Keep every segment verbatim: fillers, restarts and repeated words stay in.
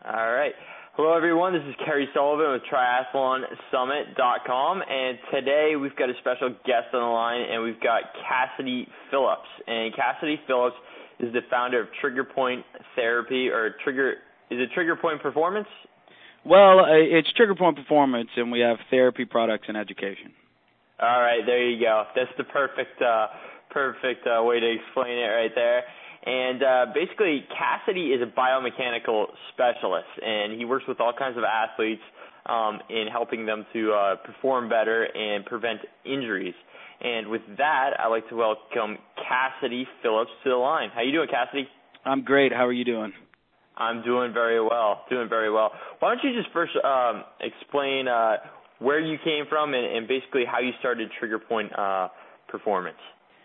All right. Hello, everyone. This is Kerry Sullivan with Triathlon Summit dot com, and today we've got a special guest on the line, and we've got Cassidy Phillips. And Cassidy Phillips is the founder of Trigger Point Therapy, or Trigger, is it Trigger Point Performance? Well, uh, it's Trigger Point Performance, and we have therapy, products, and education. All right, there you go. That's the perfect, uh, perfect uh, way to explain it right there. And uh, basically, Cassidy is a biomechanical specialist, and he works with all kinds of athletes um, in helping them to uh, perform better and prevent injuries. And with that, I'd like to welcome Cassidy Phillips to the line. How you doing, Cassidy? I'm great. How are you doing? I'm doing very well, doing very well. Why don't you just first um, explain uh, where you came from and, and basically how you started Trigger Point uh, Performance?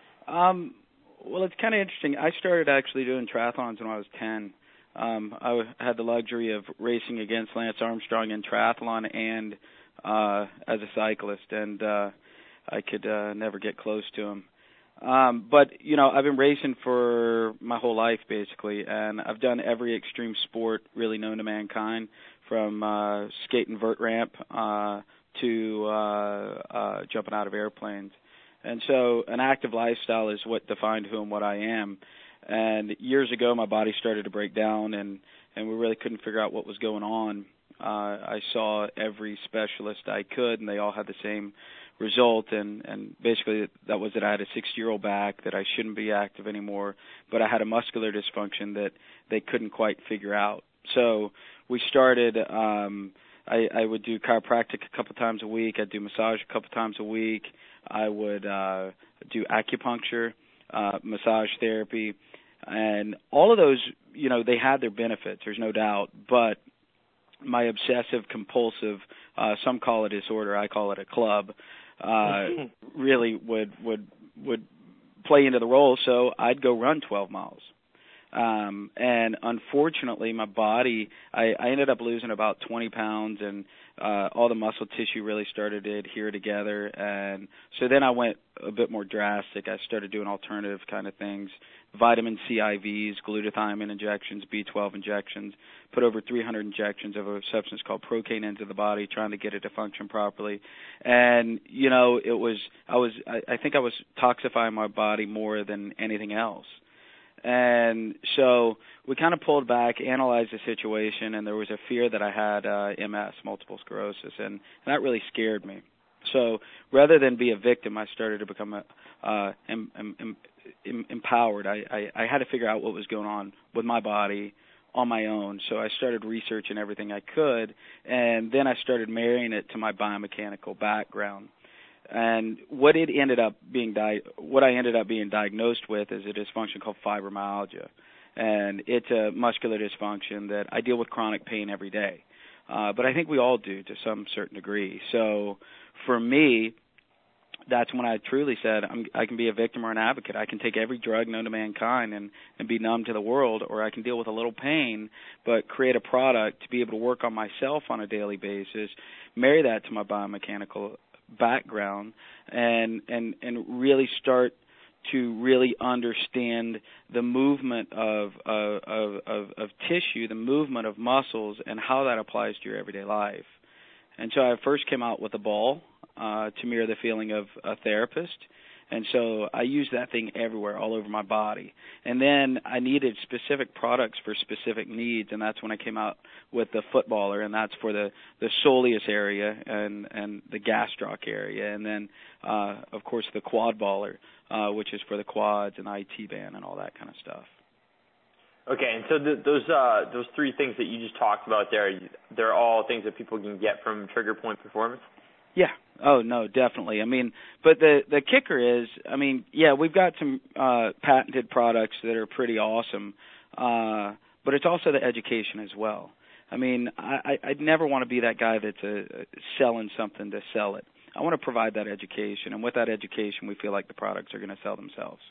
Um. Well, it's kind of interesting. I started actually doing triathlons when I was ten. Um, I w- had the luxury of racing against Lance Armstrong in triathlon and uh, as a cyclist, and uh, I could uh, never get close to him. Um, but, you know, I've been racing for my whole life, basically, and I've done every extreme sport really known to mankind, from uh, skating vert ramp uh, to uh, uh, jumping out of airplanes. And so an active lifestyle is what defined who and what I am. And years ago, my body started to break down, and, and we really couldn't figure out what was going on. Uh, I saw every specialist I could, and they all had the same result. And, and basically that was that I had a sixty-year-old back, that I shouldn't be active anymore, but I had a muscular dysfunction that they couldn't quite figure out. So we started um, – I, I would do chiropractic a couple times a week. I'd do massage a couple times a week. I would uh, do acupuncture, uh, massage therapy, and all of those, you know, they had their benefits, there's no doubt, but my obsessive compulsive, uh, some call it disorder, I call it a club, uh, really would, would, would play into the role, so I'd go run twelve miles. Um, and unfortunately, my body, I, I ended up losing about twenty pounds, and uh, all the muscle tissue really started to adhere together. And so then I went a bit more drastic. I started doing alternative kind of things, vitamin C I Vs, glutathione injections, B twelve injections, put over three hundred injections of a substance called Procaine into the body, trying to get it to function properly. And, you know, it was, I was, I, I think I was toxifying my body more than anything else. And so we kind of pulled back, analyzed the situation, and there was a fear that I had uh, M S, multiple sclerosis, and, and that really scared me. So rather than be a victim, I started to become a, uh, em, em, em, empowered. I, I, I had to figure out what was going on with my body on my own. So I started researching everything I could, and then I started marrying it to my biomechanical background. And what it ended up being, di- what I ended up being diagnosed with is a dysfunction called fibromyalgia, and it's a muscular dysfunction that I deal with chronic pain every day. Uh, but I think we all do to some certain degree. So for me, that's when I truly said I'm, I can be a victim or an advocate. I can take every drug known to mankind and, and be numb to the world, or I can deal with a little pain but create a product to be able to work on myself on a daily basis, marry that to my biomechanical background, and and and really start to really understand the movement of of, of of of tissue, the movement of muscles, and how that applies to your everyday life. And so I first came out with a ball uh, to mirror the feeling of a therapist. And so I used that thing everywhere, all over my body. And then I needed specific products for specific needs, and that's when I came out with the footballer, and that's for the, the soleus area and, and the gastroc area. And then, uh, of course, the quad baller, uh, which is for the quads and I T band and all that kind of stuff. Okay, and so th- those uh, those three things that you just talked about there, they're all things that people can get from Trigger Point Performance? Yeah. Oh, no, definitely. I mean, but the the kicker is, I mean, yeah, we've got some uh, patented products that are pretty awesome, uh, but it's also the education as well. I mean, I, I'd never want to be that guy that's uh, selling something to sell it. I want to provide that education, and with that education, we feel like the products are going to sell themselves.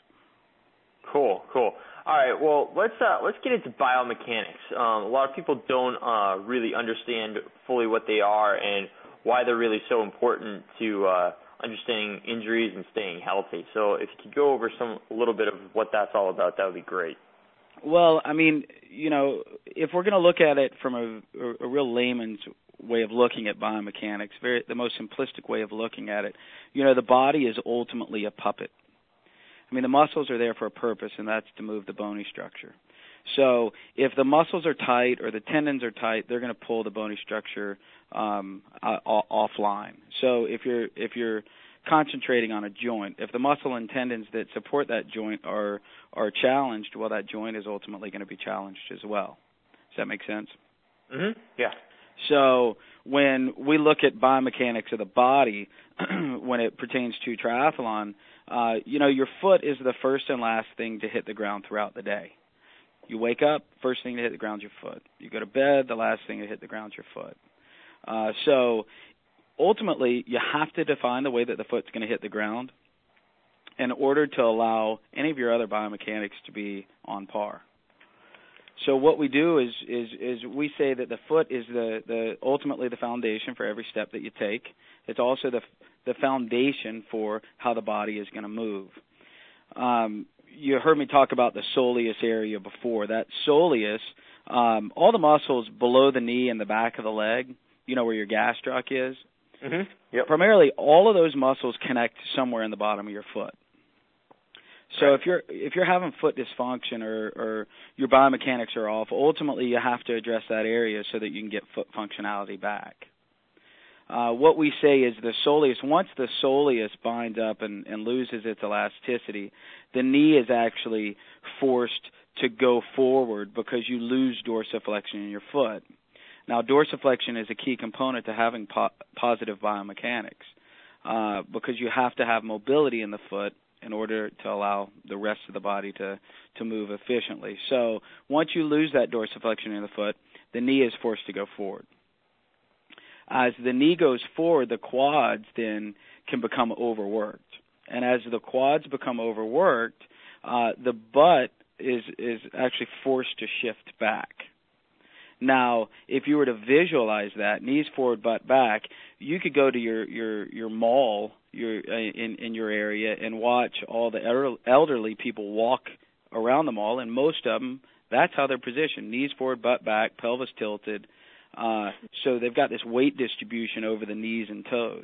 Cool, cool. All right, well, let's uh, let's get into biomechanics. Um, a lot of people don't uh, really understand fully what they are and why they're really so important to uh, understanding injuries and staying healthy. So if you could go over some a little bit of what that's all about, that would be great. Well, I mean, you know, if we're going to look at it from a, a, a real layman's way of looking at biomechanics, very the most simplistic way of looking at it, you know, the body is ultimately a puppet. I mean, the muscles are there for a purpose, and that's to move the bony structure. So if the muscles are tight or the tendons are tight, they're going to pull the bony structure um, uh, offline. So if you're if you're concentrating on a joint, if the muscle and tendons that support that joint are are challenged, well, that joint is ultimately going to be challenged as well. Does that make sense? Mm-hmm. Yeah. So when we look at biomechanics of the body, when it pertains to triathlon, uh, you know, your foot is the first and last thing to hit the ground throughout the day. You wake up, first thing to hit the ground is your foot. You go to bed, the last thing to hit the ground is your foot. Uh, so ultimately, you have to define the way that the foot's going to hit the ground in order to allow any of your other biomechanics to be on par. So what we do is is, is we say that the foot is the, the ultimately the foundation for every step that you take. It's also the the foundation for how the body is going to move. Um, you heard me talk about the soleus area before. That soleus, um, all the muscles below the knee and the back of the leg, you know where your gastroc is? Mm-hmm. Yep. Primarily, all of those muscles connect somewhere in the bottom of your foot. So right. if you're if you're having foot dysfunction or, or your biomechanics are off, ultimately you have to address that area so that you can get foot functionality back. Uh, what we say is the soleus, once the soleus binds up and, and loses its elasticity, the knee is actually forced to go forward because you lose dorsiflexion in your foot. Now, dorsiflexion is a key component to having po- positive biomechanics uh, because you have to have mobility in the foot in order to allow the rest of the body to, to move efficiently. So once you lose that dorsiflexion in the foot, the knee is forced to go forward. As the knee goes forward, the quads then can become overworked. And as the quads become overworked, uh, the butt is, is actually forced to shift back. Now, if you were to visualize that, knees forward, butt back, you could go to your, your, your mall your, in, in your area and watch all the elderly people walk around the mall, and most of them, that's how they're positioned, knees forward, butt back, pelvis tilted. Uh, so they've got this weight distribution over the knees and toes.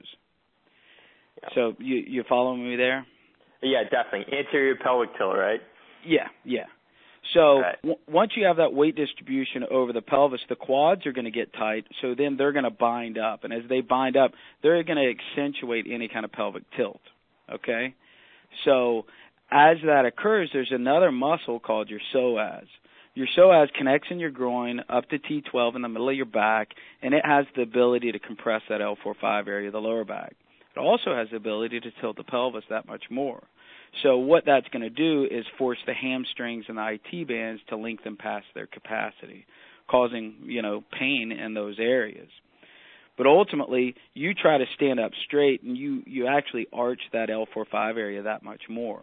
Yeah. So you you following me there? Yeah, definitely. Anterior pelvic tilt, right? Yeah, yeah. So right. w- once you have that weight distribution over the pelvis, the quads are going to get tight, so then they're going to bind up. And as they bind up, they're going to accentuate any kind of pelvic tilt, okay? So as that occurs, there's another muscle called your psoas. Your psoas connects in your groin up to T twelve in the middle of your back, and it has the ability to compress that L four five area of the lower back. It also has the ability to tilt the pelvis that much more. So what that's going to do is force the hamstrings and the I T bands to lengthen past their capacity, causing, you know, pain in those areas. But ultimately, you try to stand up straight, and you, you actually arch that L four five area that much more.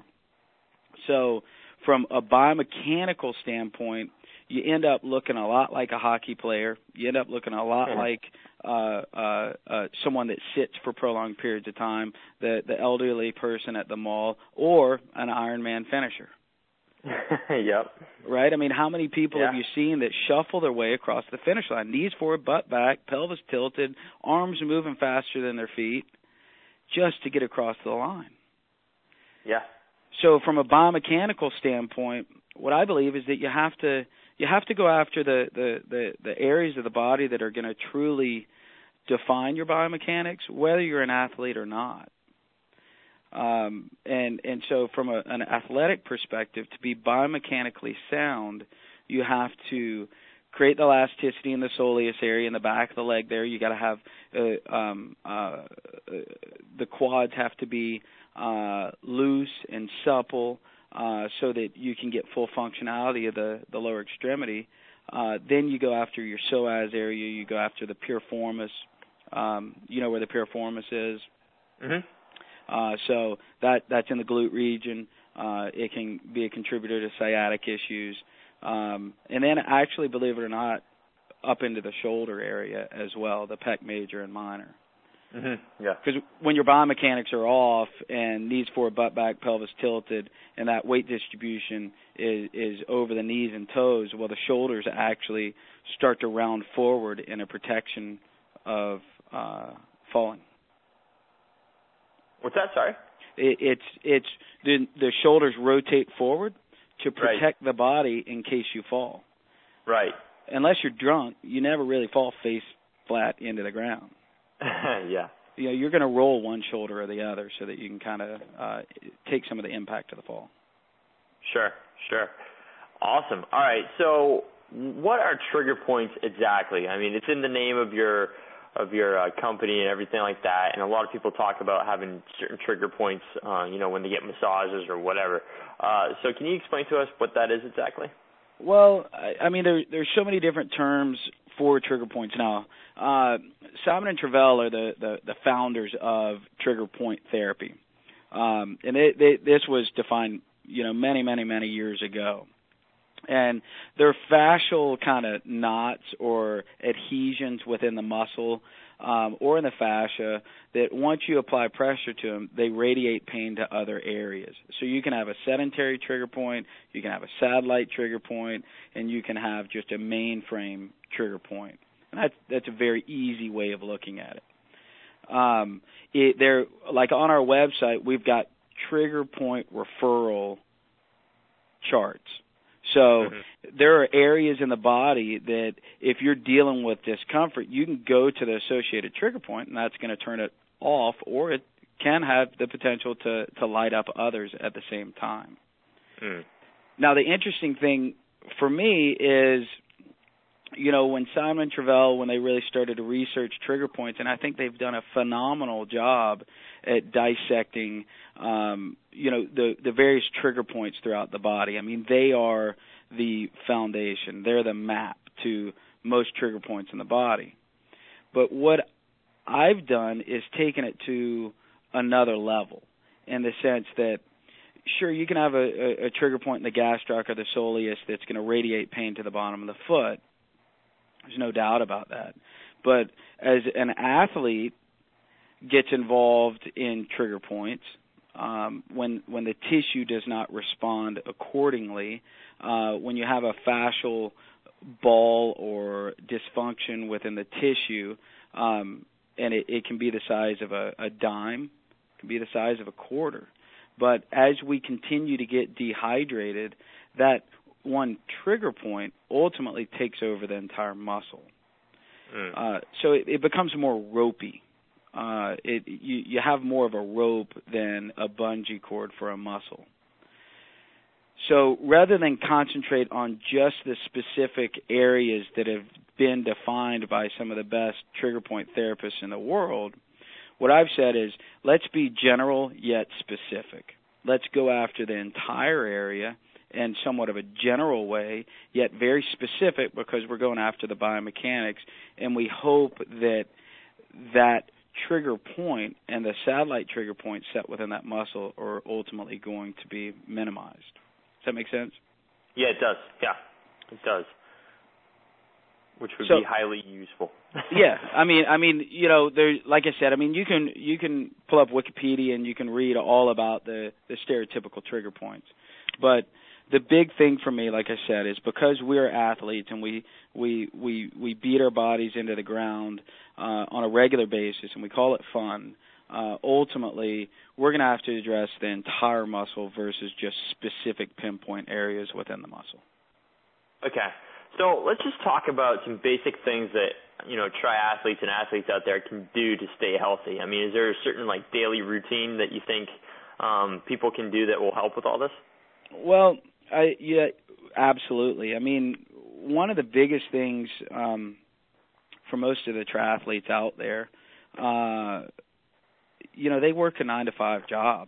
So from a biomechanical standpoint, you end up looking a lot like a hockey player. You end up looking a lot mm-hmm. like uh, uh, uh, someone that sits for prolonged periods of time, the, the elderly person at the mall, or an Ironman finisher. Yep. Right? I mean, how many people yeah. have you seen that shuffle their way across the finish line? Knees forward, butt back, pelvis tilted, arms moving faster than their feet, just to get across the line. Yeah. So from a biomechanical standpoint, what I believe is that you have to you have to go after the, the, the, the areas of the body that are going to truly define your biomechanics, whether you're an athlete or not. Um, and and so from a, an athletic perspective, to be biomechanically sound, you have to create the elasticity in the soleus area in the back of the leg there. You got to have uh, um, uh, the quads have to be uh, loose and supple uh, so that you can get full functionality of the, the lower extremity. Uh, then you go after your psoas area. You go after the piriformis. Um, you know where the piriformis is? Mm-hmm. Uh, so that that's in the glute region. Uh, it can be a contributor to sciatic issues. Um, and then actually, believe it or not, up into the shoulder area as well, the pec major and minor. Mm-hmm. Yeah. Because when your biomechanics are off and knees forward, butt back, pelvis tilted, and that weight distribution is, is over the knees and toes, well, the shoulders actually start to round forward in a protection of uh, falling. What's that? Sorry. It, it's it's the the shoulders rotate forward to protect right. the body in case you fall. Right. Unless you're drunk, you never really fall face flat into the ground. Yeah. You know, you're going to roll one shoulder or the other so that you can kind of uh, take some of the impact of the fall. Sure, sure. Awesome. All right. So, what are trigger points exactly? I mean, it's in the name of your of your uh, company and everything like that, and a lot of people talk about having certain trigger points, uh, you know, when they get massages or whatever. Uh, so, can you explain to us what that is exactly? Well, I, I mean, there, there's so many different terms for trigger points now. Uh, Simon and Travell are the, the, the founders of trigger point therapy, um, and they, they, this was defined, you know, many, many, many years ago. And they're fascial kind of knots or adhesions within the muscle um, or in the fascia that once you apply pressure to them, they radiate pain to other areas. So you can have a sedentary trigger point, you can have a satellite trigger point, and you can have just a mainframe trigger point. And that's, that's a very easy way of looking at it. Um, it they're, like on our website, we've got trigger point referral charts. So mm-hmm. there are areas in the body that if you're dealing with discomfort, you can go to the associated trigger point, and that's going to turn it off, or it can have the potential to, to light up others at the same time. Mm. Now, the interesting thing for me is, you know, when Simon and Travell, when they really started to research trigger points, and I think they've done a phenomenal job at dissecting, um, you know, the, the various trigger points throughout the body. I mean, they are the foundation. They're the map to most trigger points in the body. But what I've done is taken it to another level in the sense that, sure, you can have a, a, a trigger point in the gastroc or the soleus that's going to radiate pain to the bottom of the foot. There's no doubt about that. But as an athlete gets involved in trigger points, um, when when the tissue does not respond accordingly, uh, when you have a fascial ball or dysfunction within the tissue, um, and it, it can be the size of a, a dime, it can be the size of a quarter. But as we continue to get dehydrated, that one trigger point ultimately takes over the entire muscle. Mm. Uh, so it, it becomes more ropey. Uh, it you, you have more of a rope than a bungee cord for a muscle. So rather than concentrate on just the specific areas that have been defined by some of the best trigger point therapists in the world, what I've said is let's be general yet specific. Let's go after the entire area in somewhat of a general way, yet very specific because we're going after the biomechanics, and we hope that that trigger point and the satellite trigger point set within that muscle are ultimately going to be minimized. Does that make sense? Yeah, it does. Yeah, it does. Which would so, be highly useful. yeah, I mean, I mean, you know, there. Like I said, I mean, you can you can pull up Wikipedia and you can read all about the the stereotypical trigger points, but the big thing for me, like I said, is because we're athletes and we we we, we beat our bodies into the ground uh, on a regular basis, and we call it fun. Uh, ultimately, we're going to have to address the entire muscle versus just specific pinpoint areas within the muscle. Okay. So let's just talk about some basic things that, you know, triathletes and athletes out there can do to stay healthy. I mean, is there a certain, like, daily routine that you think um, people can do that will help with all this? Well, I, yeah, absolutely. I mean, one of the biggest things um, for most of the triathletes out there, uh, you know, they work a nine to five job.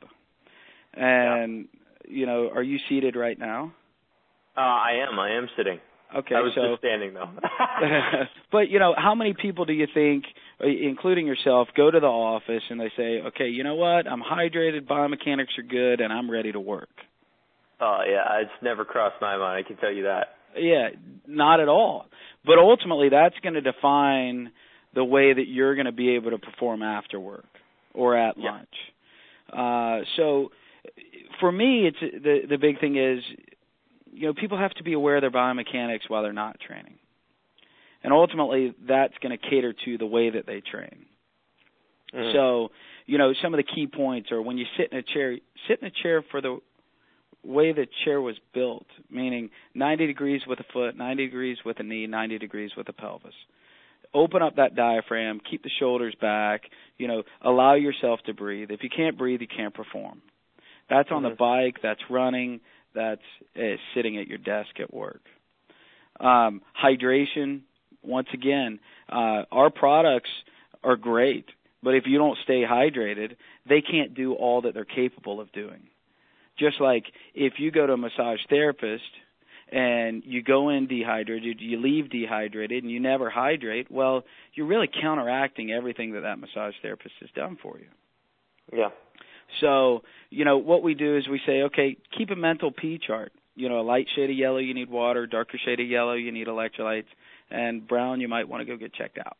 And, yeah. you know, are you seated right now? Uh, I am. I am sitting. Okay, I was so, just standing, though. But, you know, how many people do you think, including yourself, go to the office and they say, okay, you know what, I'm hydrated, biomechanics are good, and I'm ready to work? Oh, uh, yeah, it's never crossed my mind, I can tell you that. Yeah, not at all. But ultimately, that's going to define the way that you're going to be able to perform after work or at yeah. lunch. Uh, so for me, it's the the big thing is, you know, people have to be aware of their biomechanics while they're not training. And ultimately, that's going to cater to the way that they train. Mm. So, you know, some of the key points are when you sit in a chair, sit in a chair for the way the chair was built, meaning ninety degrees with a foot, ninety degrees with a knee, ninety degrees with a pelvis. Open up that diaphragm, keep the shoulders back, you know, allow yourself to breathe. If you can't breathe, you can't perform. That's on mm-hmm. the bike, that's running, that's uh, sitting at your desk at work. Um, hydration, once again, uh, our products are great, but if you don't stay hydrated, they can't do all that they're capable of doing. Just like if you go to a massage therapist and you go in dehydrated, you leave dehydrated, and you never hydrate, well, you're really counteracting everything that that massage therapist has done for you. Yeah. So, you know, what we do is we say, okay, keep a mental P chart. You know, a light shade of yellow, you need water. Darker shade of yellow, you need electrolytes. And brown, you might want to go get checked out.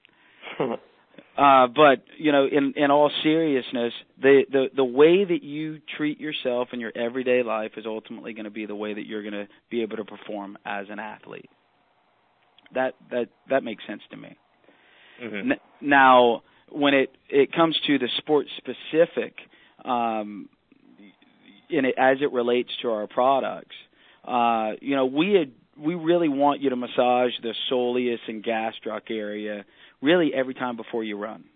Uh, but, you know, in, in all seriousness, the, the, the way that you treat yourself in your everyday life is ultimately going to be the way that you're going to be able to perform as an athlete. That that that makes sense to me. Mm-hmm. N- now, when it, it comes to the sport-specific, um, in it, as it relates to our products, uh, you know, we had, we really want you to massage the soleus and gastroc area really every time before you run.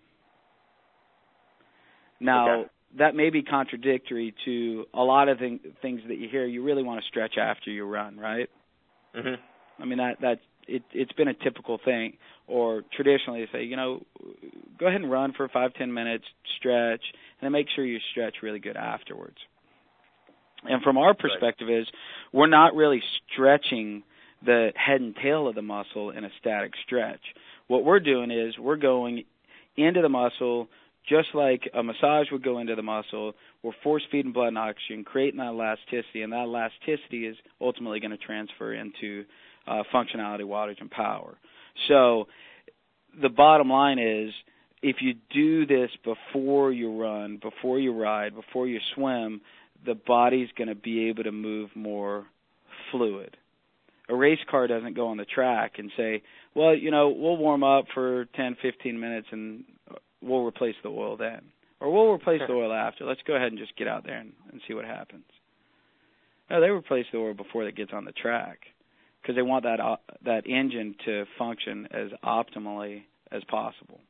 Now, okay. that may be contradictory to a lot of th- things that you hear. You really want to stretch after you run, right? Mm-hmm. I mean, that that it, it's been a typical thing. Or traditionally they say, you know, go ahead and run for five, ten minutes, stretch, and then make sure you stretch really good afterwards. And from our perspective right. is we're not really stretching the head and tail of the muscle in a static stretch. What we're doing is we're going into the muscle just like a massage would go into the muscle. We're force feeding blood and oxygen, creating that elasticity, and that elasticity is ultimately going to transfer into uh, functionality, wattage, and power. So the bottom line is if you do this before you run, before you ride, before you swim, the body's going to be able to move more fluid. A race car doesn't go on the track and say, well, you know, we'll warm up for ten, fifteen minutes and we'll replace the oil then. Or we'll replace the oil after. Let's go ahead and just get out there and, and see what happens. No, they replace the oil before it gets on the track because they want that uh, that engine to function as optimally as possible.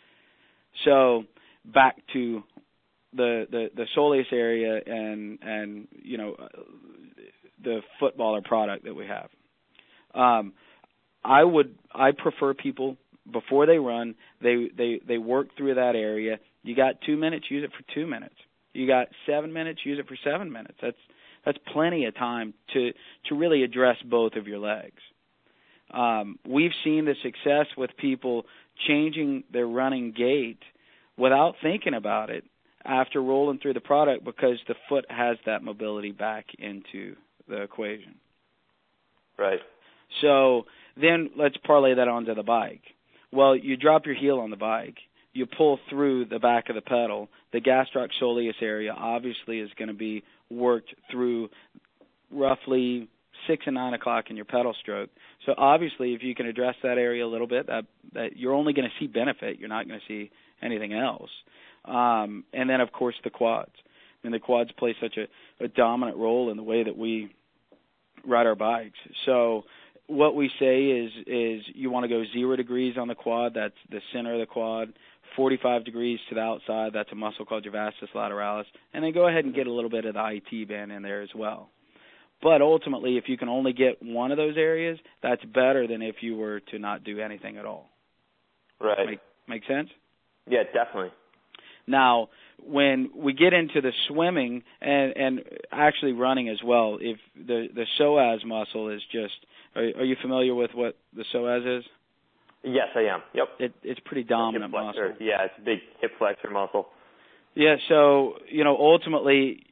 So back to the, the, the soleus area and, and, you know, the footballer product that we have. Um, I would, I prefer people before they run, they, they, they work through that area. You got two minutes, use it for two minutes. You got seven minutes, use it for seven minutes. That's, that's plenty of time to, to really address both of your legs. Um, we've seen the success with people changing their running gait without thinking about it after rolling through the product because the foot has that mobility back into the equation. Right. So then let's parlay that onto the bike. Well, you drop your heel on the bike. You pull through the back of the pedal. The gastroc soleus area obviously is going to be worked through roughly six and nine o'clock in your pedal stroke. So obviously if you can address that area a little bit, that, that you're only going to see benefit. You're not going to see anything else. Um, and then, of course, the quads. I mean, the quads play such a, a dominant role in the way that we ride our bikes. So what we say is is you want to go zero degrees on the quad. That's the center of the quad. forty-five degrees to the outside. That's a muscle called your vastus lateralis. And then go ahead and get a little bit of the I T band in there as well. But ultimately, if you can only get one of those areas, that's better than if you were to not do anything at all. Right. Make, make sense? Yeah, definitely. Now, when we get into the swimming and, and actually running as well, if the, the psoas muscle is just, are, are you familiar with what the psoas is? Yes, I am. Yep. It, it's pretty dominant muscle. Yeah, it's a big hip flexor muscle. Yeah, so, you know, ultimately,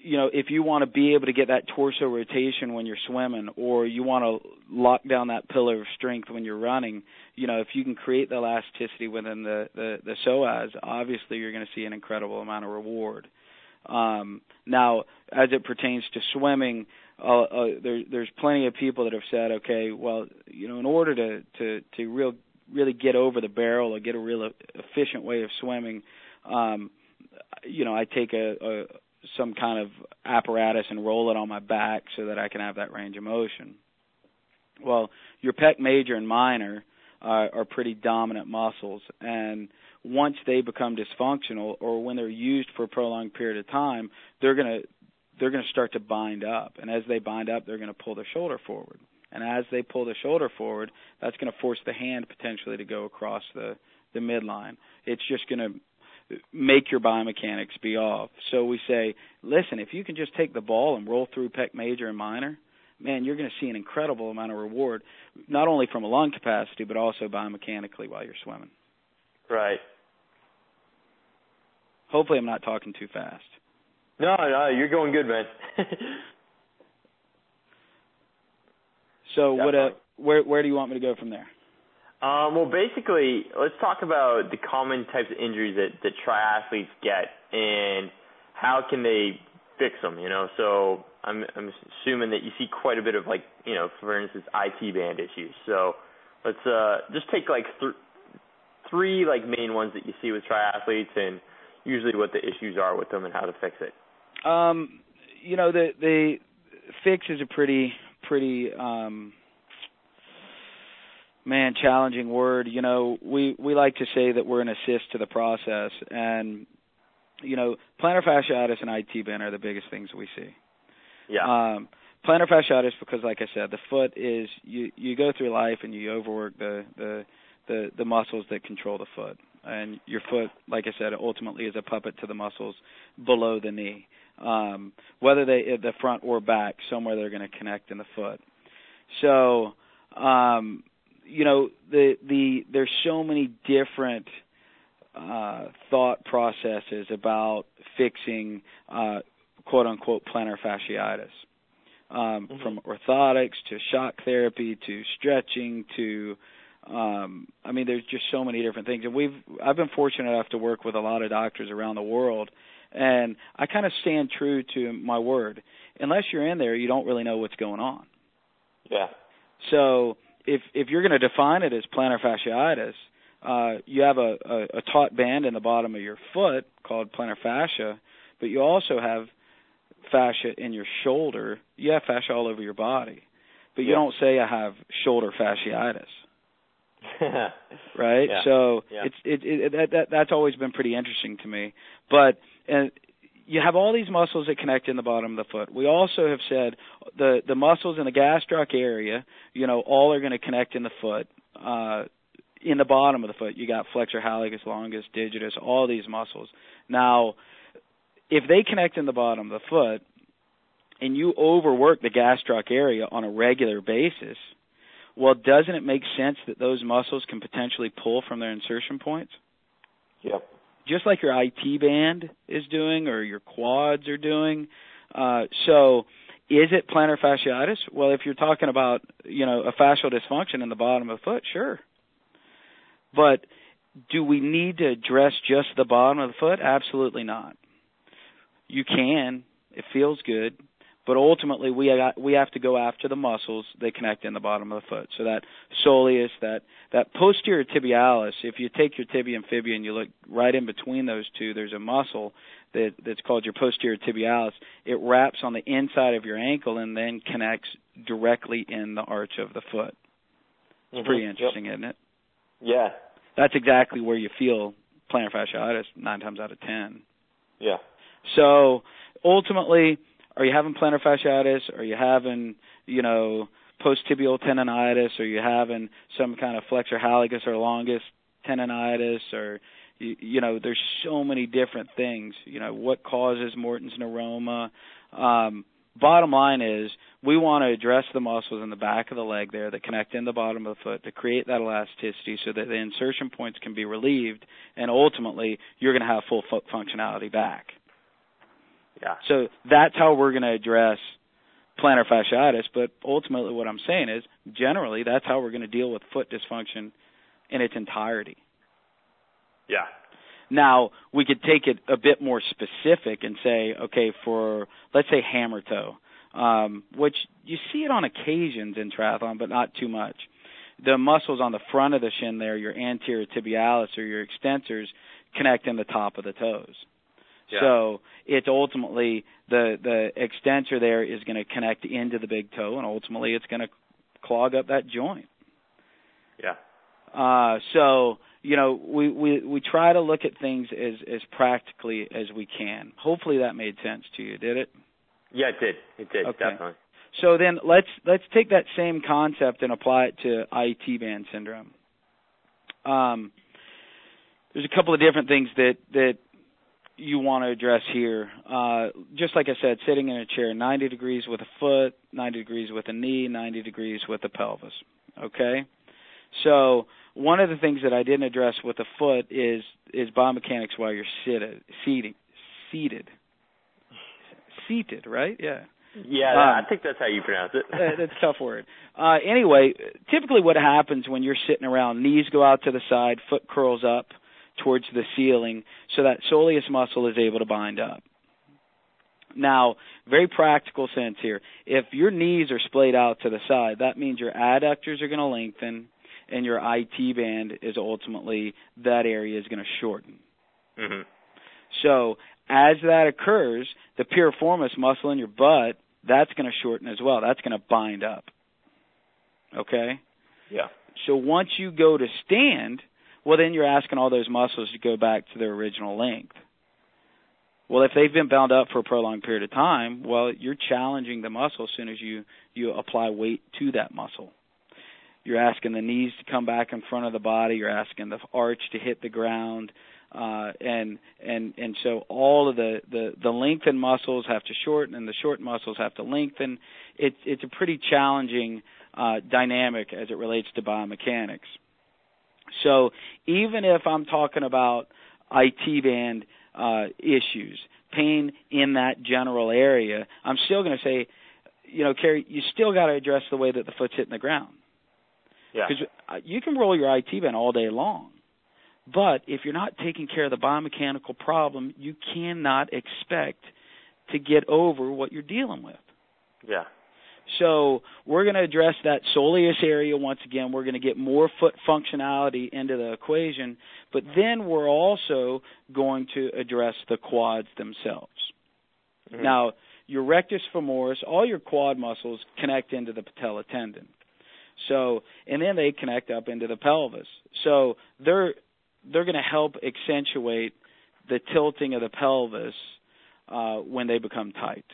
you know, if you want to be able to get that torso rotation when you're swimming, or you want to lock down that pillar of strength when you're running, you know, if you can create the elasticity within the, the, the psoas, obviously you're going to see an incredible amount of reward. Um, now, as it pertains to swimming, uh, uh, there, there's plenty of people that have said, okay, well, you know, in order to, to, to real, really get over the barrel or get a real efficient way of swimming, um, you know, I take a, a some kind of apparatus and roll it on my back so that I can have that range of motion. Well, your pec major and minor uh, are pretty dominant muscles, and once they become dysfunctional or when they're used for a prolonged period of time, they're going to they're going to start to bind up, and as they bind up, they're going to pull the shoulder forward. And as they pull the shoulder forward, that's going to force the hand potentially to go across the, the midline. It's just going to make your biomechanics be off. So we say, listen, if you can just take the ball and roll through pec major and minor, man, you're going to see an incredible amount of reward, not only from a lung capacity, but also biomechanically while you're swimming. Right. Hopefully I'm not talking too fast. No, no, you're going good, man. So what? Uh, where where do you want me to go from there? Um, well, basically, let's talk about the common types of injuries that, that triathletes get and how can they fix them, you know. So I'm, I'm assuming that you see quite a bit of, like, you know, for instance, I T band issues. So let's uh, just take, like, th- three, like, main ones that you see with triathletes and usually what the issues are with them and how to fix it. Um, you know, the, the fix is a pretty, pretty um, – Man, challenging word. You know, we, we like to say that we're an assist to the process. And, you know, plantar fasciitis and I T band are the biggest things we see. Yeah. Um, plantar fasciitis because, like I said, the foot is, you, you go through life and you overwork the, the, the, the muscles that control the foot. And your foot, like I said, ultimately is a puppet to the muscles below the knee. Um, whether they, the front or back, somewhere they're going to connect in the foot. So, um, you know, the the there's so many different uh, thought processes about fixing uh, quote unquote plantar fasciitis, um, mm-hmm. from orthotics to shock therapy to stretching to, um, I mean, there's just so many different things. And we've I've been fortunate enough to work with a lot of doctors around the world, and I kind of stand true to my word. Unless you're in there, you don't really know what's going on. Yeah. So if if you're going to define it as plantar fasciitis, uh, you have a, a, a taut band in the bottom of your foot called plantar fascia, but you also have fascia in your shoulder. You have fascia all over your body, but you yeah. don't say I have shoulder fasciitis. Right? Yeah. So yeah. it's it, it that, that that's always been pretty interesting to me. But and you have all these muscles that connect in the bottom of the foot. We also have said the the muscles in the gastroc area, you know, all are going to connect in the foot. Uh, in the bottom of the foot, you got flexor hallucis, longus, digitus, all these muscles. Now, if they connect in the bottom of the foot, and you overwork the gastroc area on a regular basis, well, doesn't it make sense that those muscles can potentially pull from their insertion points? Yep. Just like your I T band is doing or your quads are doing. Uh, so is it plantar fasciitis? Well, if you're talking about, you know, a fascial dysfunction in the bottom of the foot, sure. But do we need to address just the bottom of the foot? Absolutely not. You can. It feels good. But ultimately, we got, we have to go after the muscles that connect in the bottom of the foot. So that soleus, that, that posterior tibialis, if you take your tibia and fibia and you look right in between those two, there's a muscle that, that's called your posterior tibialis. It wraps on the inside of your ankle and then connects directly in the arch of the foot. It's mm-hmm. pretty interesting, yep. isn't it? Yeah. That's exactly where you feel plantar fasciitis nine times out of ten. Yeah. So ultimately, are you having plantar fasciitis? Are you having, you know, post-tibial tendonitis? Are you having some kind of flexor hallucis or longus tendonitis? Or, you, you know, there's so many different things. You know, what causes Morton's neuroma? Um, bottom line is we want to address the muscles in the back of the leg there that connect in the bottom of the foot to create that elasticity so that the insertion points can be relieved, and ultimately you're going to have full foot functionality back. Yeah. So that's how we're going to address plantar fasciitis, but ultimately what I'm saying is generally that's how we're going to deal with foot dysfunction in its entirety. Yeah. Now, we could take it a bit more specific and say, okay, for, let's say, hammer toe, um, which you see it on occasions in triathlon, but not too much. The muscles on the front of the shin there, your anterior tibialis or your extensors, connect in the top of the toes. Yeah. So it's ultimately the, the extensor there is going to connect into the big toe, and ultimately it's going to clog up that joint. Yeah. Uh, so, you know, we, we, we try to look at things as, as practically as we can. Hopefully that made sense to you, did it? Yeah, it did. It did, okay. definitely. So then let's let's take that same concept and apply it to I T band syndrome. Um, there's a couple of different things that, that you want to address here. Uh, just like I said, sitting in a chair, ninety degrees with a foot, ninety degrees with a knee, ninety degrees with the pelvis. Okay? So one of the things that I didn't address with the foot is is biomechanics while you're seated, seated, seated, seated, right? Yeah. Yeah, um, I think that's how you pronounce it. That's a tough word. Uh, anyway, typically what happens when you're sitting around, knees go out to the side, foot curls up towards the ceiling, so that soleus muscle is able to bind up. Now, very practical sense here. If your knees are splayed out to the side, that means your adductors are going to lengthen, and your I T band is ultimately, that area is going to shorten. Mm-hmm. So as that occurs, the piriformis muscle in your butt, that's going to shorten as well. That's going to bind up. Okay? Yeah. So once you go to stand, well, then you're asking all those muscles to go back to their original length. Well, if they've been bound up for a prolonged period of time, well, you're challenging the muscle as soon as you, you apply weight to that muscle. You're asking the knees to come back in front of the body. You're asking the arch to hit the ground. Uh, and and and so all of the, the, the lengthened muscles have to shorten, and the short muscles have to lengthen. It's it's a pretty challenging uh, dynamic as it relates to biomechanics. So even if I'm talking about I T band uh, issues, pain in that general area, I'm still going to say, you know, Kerry, you still got to address the way that the foot's hitting the ground. Yeah. Because you can roll your I T band all day long. But if you're not taking care of the biomechanical problem, you cannot expect to get over what you're dealing with. Yeah. So we're going to address that soleus area once again. We're going to get more foot functionality into the equation, but then we're also going to address the quads themselves. Mm-hmm. Now, your rectus femoris, all your quad muscles connect into the patella tendon. So, and then they connect up into the pelvis. So they're they're going to help accentuate the tilting of the pelvis uh, when they become tight.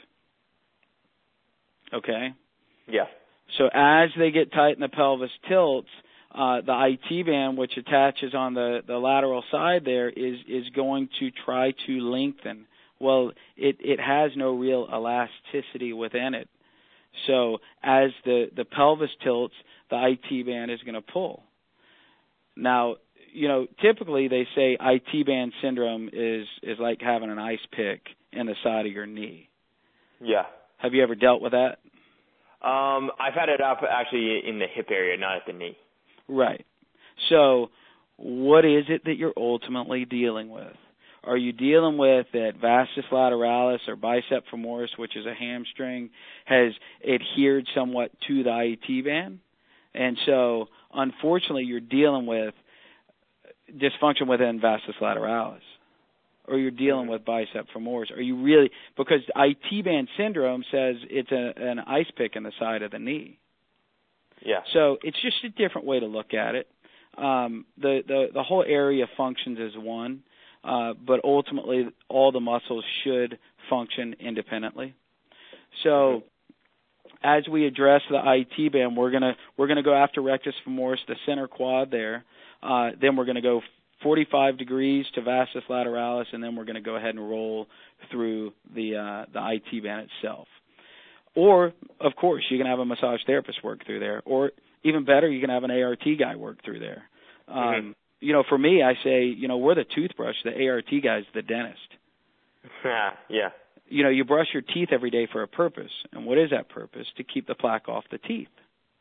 Okay? Yeah. So as they get tight and the pelvis tilts, uh, the I T band, which attaches on the, the lateral side there, is, is going to try to lengthen. Well, it, it has no real elasticity within it. So as the, the pelvis tilts, the I T band is going to pull. Now, you know, typically they say I T band syndrome is, is like having an ice pick in the side of your knee. Yeah. Have you ever dealt with that? Um, I've had it up actually in the hip area, not at the knee. Right. So what is it that you're ultimately dealing with? Are you dealing with that vastus lateralis or bicep femoris, which is a hamstring, has adhered somewhat to the I T band? And so, unfortunately, you're dealing with dysfunction within vastus lateralis, or you're dealing mm-hmm. with bicep femoris. Are you really, because I T band syndrome says it's a, an ice pick in the side of the knee. Yeah. So it's just a different way to look at it. Um, the, the, the whole area functions as one, uh, but ultimately all the muscles should function independently. So mm-hmm. as we address the I T band, we're gonna we're gonna go after rectus femoris, the center quad there. Uh, then we're going to go forty-five degrees to vastus lateralis, and then we're going to go ahead and roll through the uh, the I T band itself. Or, of course, you can have a massage therapist work through there. Or, even better, you can have an A R T guy work through there. Um, mm-hmm. You know, for me, I say, you know, we're the toothbrush. The A R T guy's the dentist. Yeah, yeah. you know, you brush your teeth every day for a purpose. And what is that purpose? To keep the plaque off the teeth.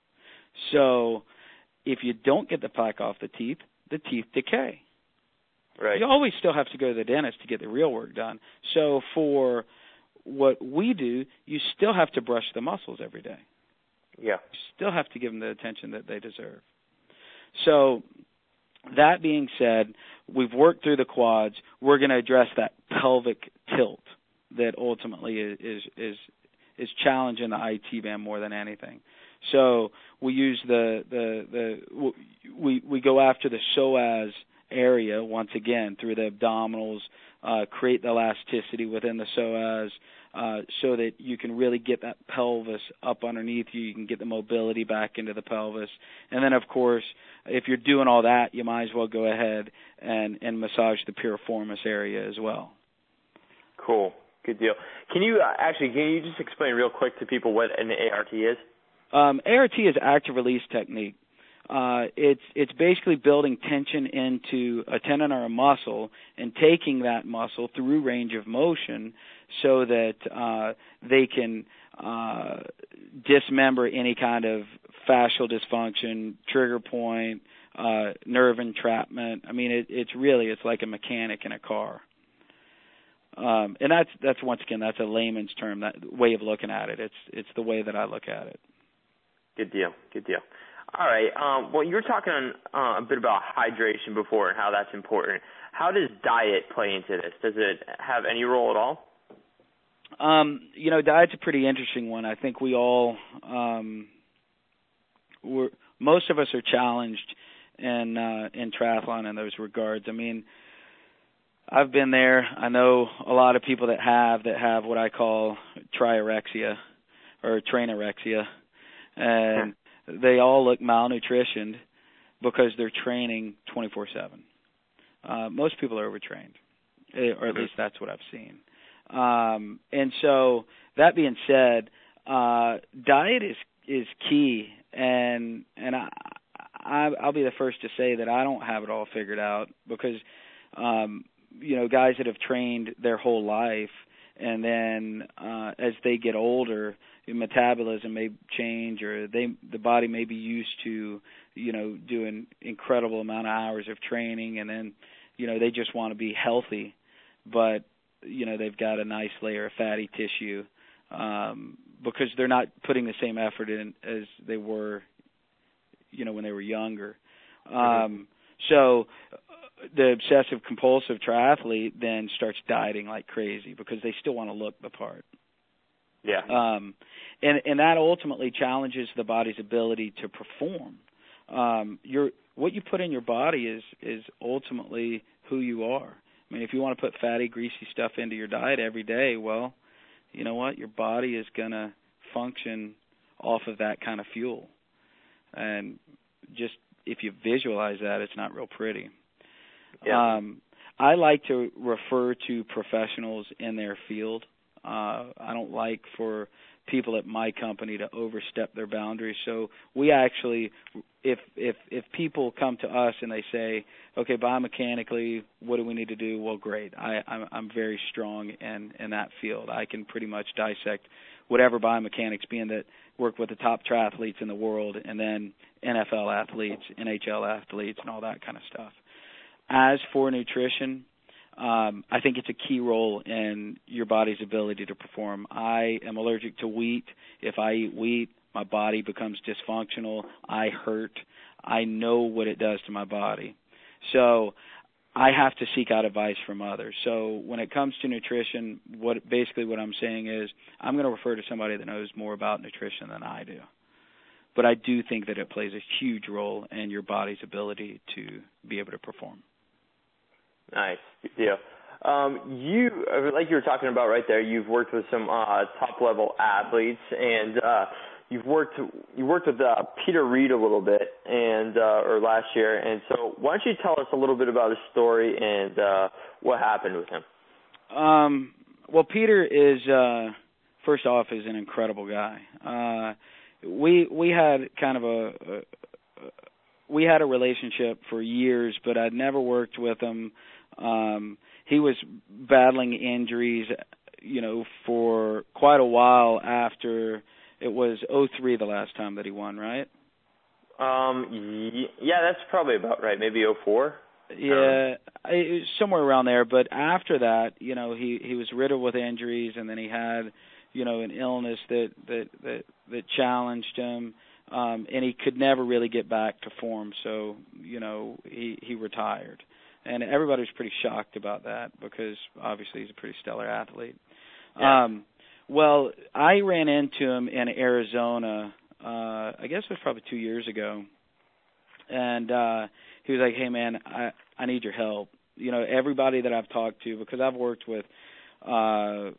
So if you don't get the plaque off the teeth, the teeth decay. Right. You always still have to go to the dentist to get the real work done. So for what we do, you still have to brush the muscles every day. Yeah. You still have to give them the attention that they deserve. So that being said, we've worked through the quads. We're going to address that pelvic tilt that ultimately is is is, is challenging the I T band more than anything. So we use the the the we we go after the psoas area once again through the abdominals, uh, create the elasticity within the psoas, uh, so that you can really get that pelvis up underneath you. You can get the mobility back into the pelvis, and then of course, if you're doing all that, you might as well go ahead and and massage the piriformis area as well. Cool, good deal. Can you uh, actually can you just explain real quick to people what an A R T is? Um, A R T is active release technique. Uh, it's it's basically building tension into a tendon or a muscle and taking that muscle through range of motion so that uh, they can uh, dismember any kind of fascial dysfunction, trigger point, uh, nerve entrapment. I mean, it, it's really it's like a mechanic in a car. Um, and that's that's once again that's a layman's term, that way of looking at it. It's it's the way that I look at it. Good deal. Good deal. All right. Um, well, you were talking uh, a bit about hydration before and how that's important. How does diet play into this? Does it have any role at all? Um, you know, diet's a pretty interesting one. I think we all, um, we're, most of us are challenged in uh, in triathlon in those regards. I mean, I've been there. I know a lot of people that have that have what I call triorexia or trainorexia, and they all look malnutritioned because they're training twenty-four seven. Uh, most people are overtrained, or at least that's what I've seen. Um, and so that being said, uh, diet is is key, and and I, I I'll be the first to say that I don't have it all figured out because um, you know guys that have trained their whole life, and then uh, as they get older, metabolism may change, or they the body may be used to, you know, doing incredible amount of hours of training, and then, you know, they just want to be healthy, but, you know, they've got a nice layer of fatty tissue um, because they're not putting the same effort in as they were, you know, when they were younger. Mm-hmm. Um, so the obsessive compulsive triathlete then starts dieting like crazy because they still want to look the part. Yeah. Um, and, and that ultimately challenges the body's ability to perform. Um, your what you put in your body is is ultimately who you are. I mean, if you want to put fatty, greasy stuff into your diet every day, well, you know what? Your body is going to function off of that kind of fuel. And just if you visualize that, it's not real pretty. Yeah. Um, I like to refer to professionals in their field. Uh, I don't like for people at my company to overstep their boundaries. So we actually, if if if people come to us and they say, okay, biomechanically, what do we need to do? Well, great. I, I'm, I'm very strong in, in that field. I can pretty much dissect whatever biomechanics, being that work with the top triathletes in the world, and then N F L athletes, N H L athletes, and all that kind of stuff. As for nutrition, Um, I think it's a key role in your body's ability to perform. I am allergic to wheat. If I eat wheat, my body becomes dysfunctional. I hurt. I know what it does to my body. So I have to seek out advice from others. So when it comes to nutrition, what basically what I'm saying is I'm going to refer to somebody that knows more about nutrition than I do. But I do think that it plays a huge role in your body's ability to be able to perform. Nice. Good deal. Um, you, like you were talking about right there, you've worked with some uh, top-level athletes, and uh, you've worked you worked with uh, Peter Reed a little bit, and uh, or last year. And so, why don't you tell us a little bit about his story and uh, what happened with him? Um, well, Peter is uh, first off is an incredible guy. Uh, we we had kind of a, a we had a relationship for years, but I'd never worked with him. Um, he was battling injuries, you know, for quite a while after it was oh three the last time that he won, right? Um, y- yeah, that's probably about right. Maybe oh four. Yeah, I, somewhere around there. But after that, you know, he he was riddled with injuries, and then he had, you know, an illness that that that, that challenged him, um, and he could never really get back to form. So, you know, he he retired, and everybody was pretty shocked about that because obviously he's a pretty stellar athlete. Yeah. Um, well, I ran into him in Arizona. Uh, I guess it was probably two years ago, and uh, he was like, "Hey, man, I I need your help." You know, everybody that I've talked to, because I've worked with uh,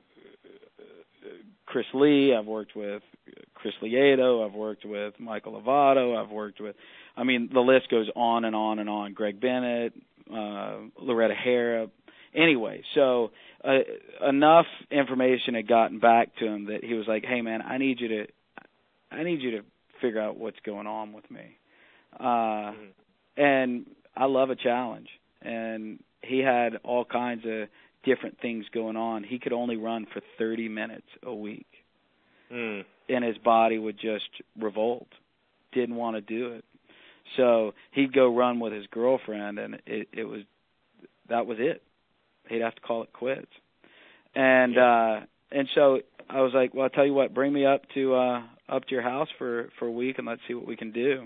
Chris Lee, I've worked with Chris Lieto, I've worked with Michael Lovato, I've worked with, I mean, the list goes on and on and on. Greg Bennett, uh, Loretta Hara. Anyway, so uh, enough information had gotten back to him that he was like, "Hey, man, I need you to, I need you to figure out what's going on with me." Uh, mm-hmm. And I love a challenge. And he had all kinds of different things going on. He could only run for thirty minutes a week. Mm. And his body would just revolt. Didn't want to do it. So he'd go run with his girlfriend, and it, it was that was it. He'd have to call it quits. And yeah. uh, and so I was like, well, I'll tell you what, bring me up to uh, up to your house for, for a week, and let's see what we can do.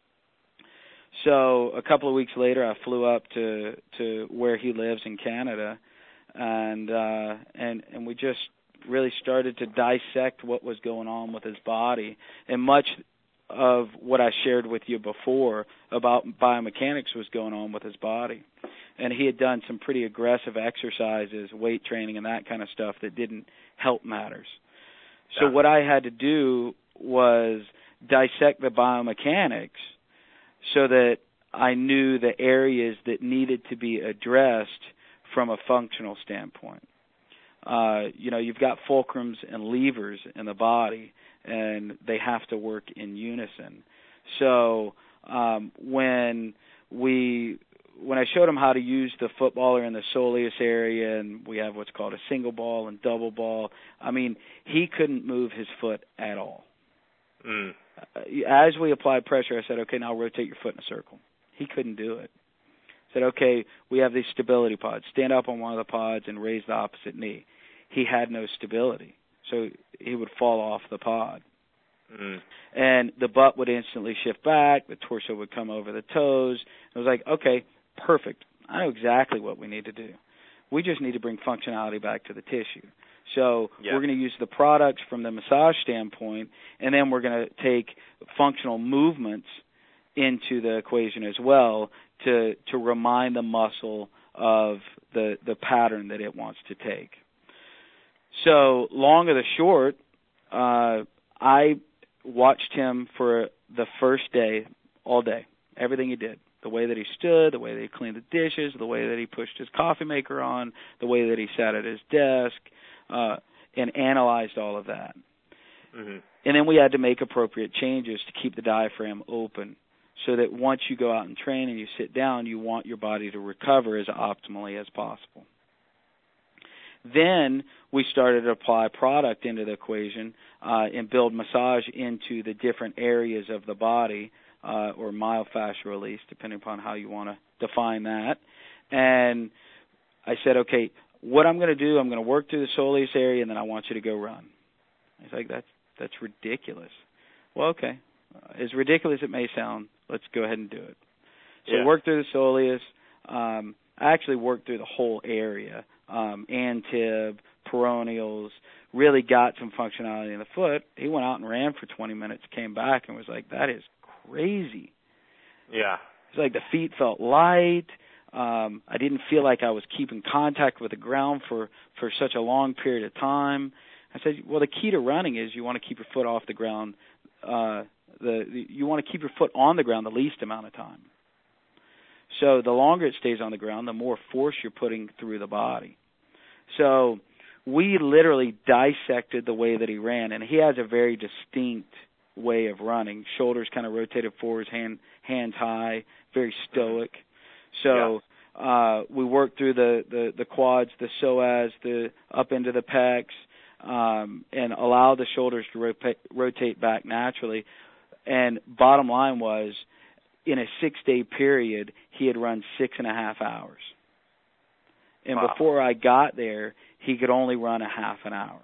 So a couple of weeks later, I flew up to, to where he lives in Canada, and uh, and and we just really started to dissect what was going on with his body. And much of what I shared with you before about biomechanics was going on with his body. And he had done some pretty aggressive exercises, weight training, and that kind of stuff that didn't help matters. So yeah. What I had to do was dissect the biomechanics so that I knew the areas that needed to be addressed from a functional standpoint. Uh, you know, you've got fulcrums and levers in the body, and they have to work in unison. So um, when we when I showed him how to use the footballer in the soleus area, and we have what's called a single ball and double ball, I mean, he couldn't move his foot at all. Mm. As we applied pressure, I said, okay, now rotate your foot in a circle. He couldn't do it. I said, okay, we have these stability pods. Stand up on one of the pods and raise the opposite knee. He had no stability, so he would fall off the pod. Mm. And the butt would instantly shift back. The torso would come over the toes. I was like, okay, perfect. I know exactly what we need to do. We just need to bring functionality back to the tissue. So yeah. We're going to use the products from the massage standpoint, and then we're going to take functional movements into the equation as well to to remind the muscle of the the pattern that it wants to take. So long or the short, uh, I watched him for the first day, all day, everything he did. The way that he stood, the way that he cleaned the dishes, the way that he pushed his coffee maker on, the way that he sat at his desk, uh, and analyzed all of that. Mm-hmm. And then we had to make appropriate changes to keep the diaphragm open so that once you go out and train and you sit down, you want your body to recover as optimally as possible. Then we started to apply product into the equation uh, and build massage into the different areas of the body, uh, or myofascial release, depending upon how you want to define that. And I said, okay, what I'm going to do, I'm going to work through the soleus area, and then I want you to go run. He's like, that's, that's ridiculous. Well, okay. Uh, as ridiculous as it may sound, let's go ahead and do it. So yeah. Work through the soleus. Um, I actually worked through the whole area, um, antib, peroneals, really got some functionality in the foot. He went out and ran for twenty minutes, came back, and was like, that is crazy. Yeah. It's like the feet felt light. Um, I didn't feel like I was keeping contact with the ground for, for such a long period of time. I said, well, the key to running is you want to keep your foot off the ground. Uh, the, the you want to keep your foot on the ground the least amount of time. So the longer it stays on the ground, the more force you're putting through the body. So we literally dissected the way that he ran, and he has a very distinct way of running. Shoulders kind of rotated forwards, hand, hands high, very stoic. So uh, we worked through the, the, the quads, the psoas, the up into the pecs, um, and allow the shoulders to rotate, rotate back naturally. And bottom line was, in a six-day period, he had run six and a half hours. And wow. before I got there, he could only run a half an hour.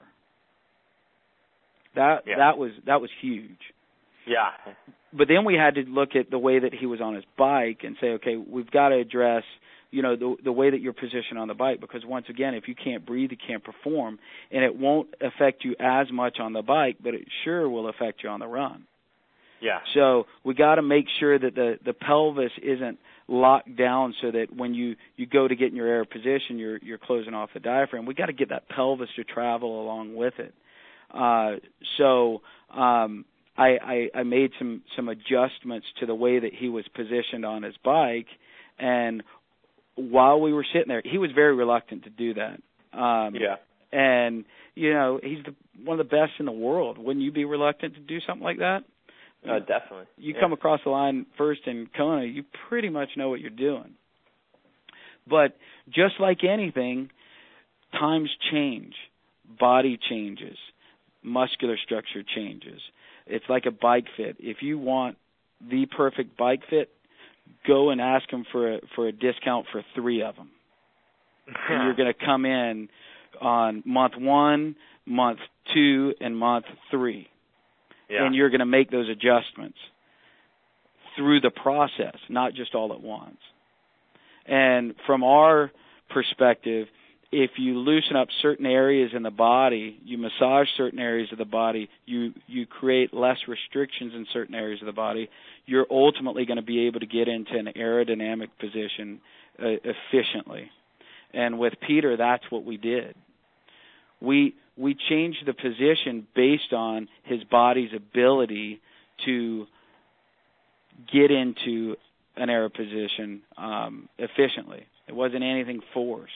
That yeah. that was that was huge. Yeah. But then we had to look at the way that he was on his bike and say, okay, we've got to address, you know, the the way that you're positioned on the bike, because once again, if you can't breathe, you can't perform, and it won't affect you as much on the bike, but it sure will affect you on the run. Yeah. So we got to make sure that the, the pelvis isn't locked down so that when you, you go to get in your air position, you're you're closing off the diaphragm. We got to get that pelvis to travel along with it. Uh, so um, I, I, I made some, some adjustments to the way that he was positioned on his bike, and while we were sitting there, he was very reluctant to do that. Um, yeah. And, you know, he's the, one of the best in the world. Wouldn't you be reluctant to do something like that? Uh, definitely. You yeah. come across the line first in Kona, you pretty much know what you're doing. But just like anything, times change, body changes, muscular structure changes. It's like a bike fit. If you want the perfect bike fit, go and ask them for a, for a discount for three of them. And you're going to come in on month one, month two, and month three. Yeah. And you're going to make those adjustments through the process, not just all at once. And from our perspective, if you loosen up certain areas in the body, you massage certain areas of the body, you, you create less restrictions in certain areas of the body, you're ultimately going to be able to get into an aerodynamic position uh, efficiently. And with Peter, that's what we did. We we changed the position based on his body's ability to get into an aero position um, efficiently. It wasn't anything forced.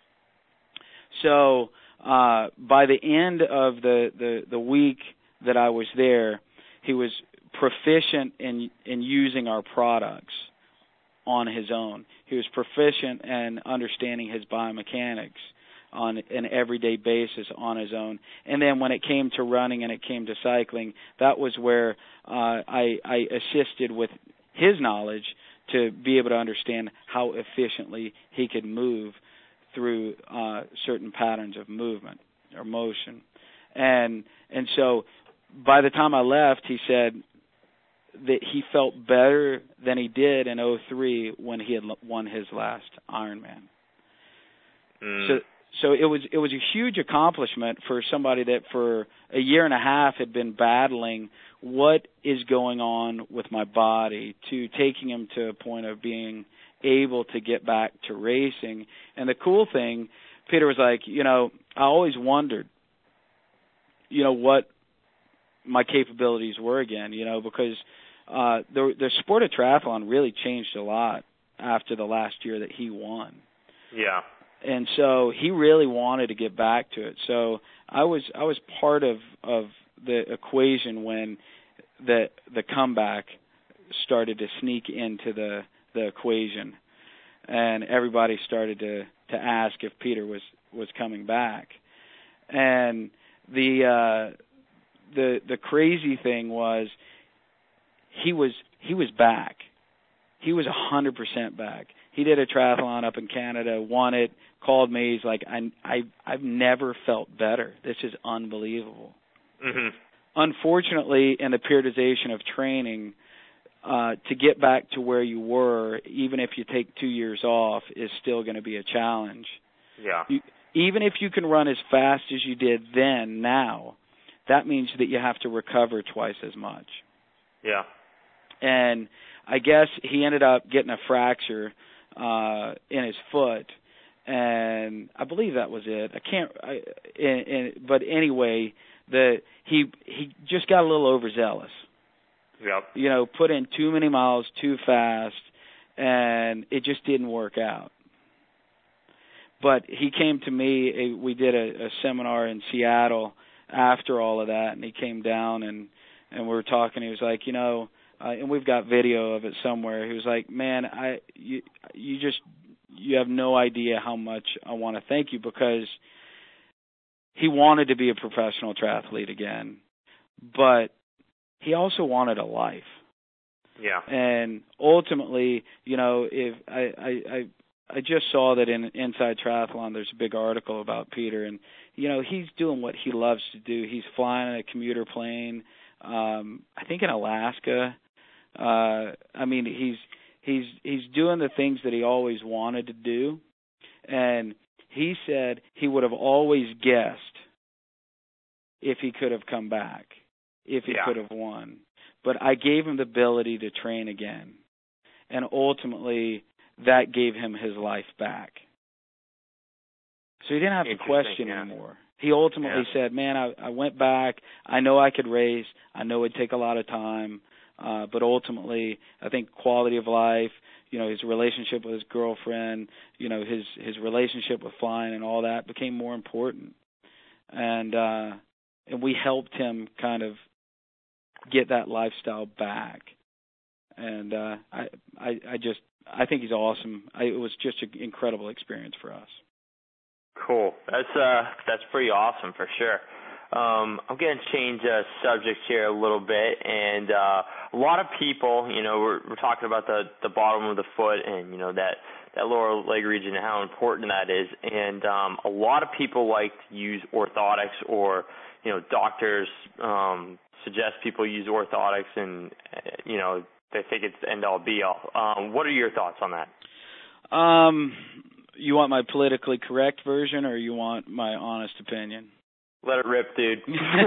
So uh, by the end of the, the, the week that I was there, he was proficient in in using our products on his own. He was proficient in understanding his biomechanics on an everyday basis on his own. And then when it came to running and it came to cycling, that was where uh, I, I assisted with his knowledge to be able to understand how efficiently he could move through uh, certain patterns of movement or motion. And and so by the time I left, he said that he felt better than he did in oh three when he had won his last Ironman. Mm. So so it was it was a huge accomplishment for somebody that for a year and a half had been battling what is going on with my body, to taking him to a point of being able to get back to racing. And the cool thing, Peter was like, you know, I always wondered, you know, what my capabilities were again, you know, because uh, the the sport of triathlon really changed a lot after the last year that he won. Yeah. And so he really wanted to get back to it. So I was I was part of, of the equation when the the comeback started to sneak into the, the equation, and everybody started to, to ask if Peter was, was coming back. And the uh, the the crazy thing was he was he was back. He was a hundred percent back. He did a triathlon up in Canada, won it, called me. He's like, I, I, I've never felt better. This is unbelievable. Mm-hmm. Unfortunately, in the periodization of training, uh, to get back to where you were, even if you take two years off, is still going to be a challenge. Yeah. You, even if you can run as fast as you did then, now, that means that you have to recover twice as much. Yeah. And I guess he ended up getting a fracture uh, in his foot, and I believe that was it. I can't. I, and, and, but anyway, the he he just got a little overzealous. Yep. You know, put in too many miles too fast, and it just didn't work out. But he came to me. We did a, a seminar in Seattle after all of that, and he came down and and we were talking. He was like, you know. Uh, and we've got video of it somewhere. He was like, "Man, I you you just you have no idea how much I want to thank you, because he wanted to be a professional triathlete again, but he also wanted a life. Yeah. And ultimately, you know, if I, I, I, I just saw that in Inside Triathlon, there's a big article about Peter, and, you know, he's doing what he loves to do. He's flying in a commuter plane, um, I think in Alaska. Uh, I mean, he's, he's, he's doing the things that he always wanted to do. And he said he would have always guessed if he could have come back, if he yeah. could have won. But I gave him the ability to train again. And ultimately, that gave him his life back. So he didn't have to question yeah. anymore. He ultimately yeah. said, man, I, I went back. I know I could race. I know it'd take a lot of time. Uh, but ultimately, I think quality of life, you know, his relationship with his girlfriend, you know, his, his relationship with flying and all that became more important. And, uh, and we helped him kind of get that lifestyle back. And, uh, I, I, I just, I think he's awesome. I, it was just an incredible experience for us. Cool. That's, uh, that's pretty awesome for sure. Um, I'm going to change uh, subjects here a little bit, and uh, a lot of people, you know, we're, we're talking about the, the bottom of the foot and, you know, that, that lower leg region and how important that is, and um, a lot of people like to use orthotics, or, you know, doctors um, suggest people use orthotics, and, you know, they think it's the end-all, be-all. Um, what are your thoughts on that? Um, you want my politically correct version, or you want my honest opinion? Let it rip, dude.